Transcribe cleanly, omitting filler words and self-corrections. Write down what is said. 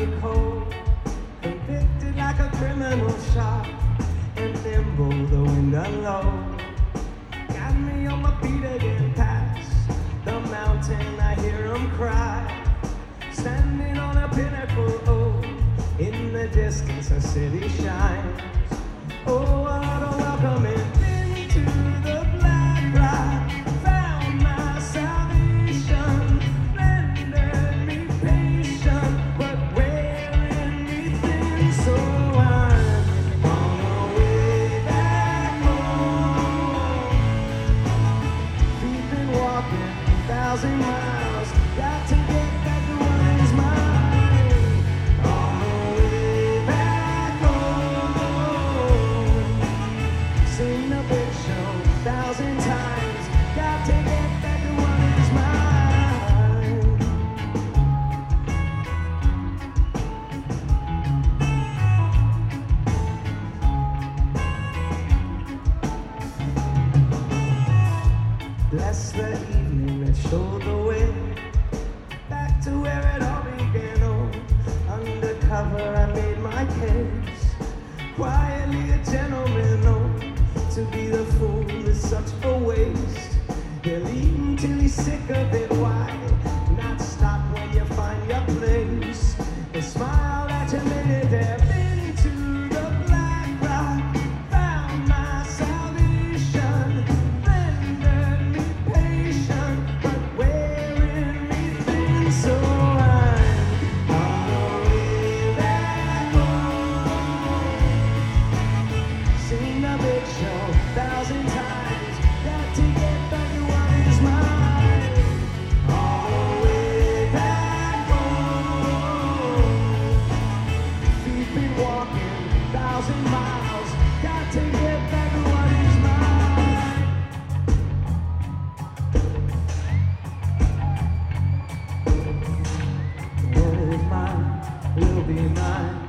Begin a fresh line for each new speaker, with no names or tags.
me cold, convicted like a criminal shot, and nimble the wind unload. Got me on my feet again, past the mountain, I hear them cry. Standing on a pinnacle, oh, in the distance a city shines. Oh, what a welcoming into the black rock. Found my salvation, rendered me patient, but wearing me thin. So I'm on my way back home. We've been walking 1,000 miles, got to get back to what is mine. On the way back home. Seen the big show 1,000 times, got to get back to what is mine. Bless the evening that showed the way back to where it all began. Oh, undercover I made my case, quietly a gentleman. Oh, to be the fool is such a waste. He'll eat until he's sick of it. Why not stop when you find your place? The smile that you made there. Been to the black rock, found my salvation, rendered me patient, but wearing me thin. So I'm on the way back home. Seen the big show 1,000 times, got to get back to what is mine. On the way back home. We've been walking 1,000 miles, got to get back to what is mine. What is mine will be mine.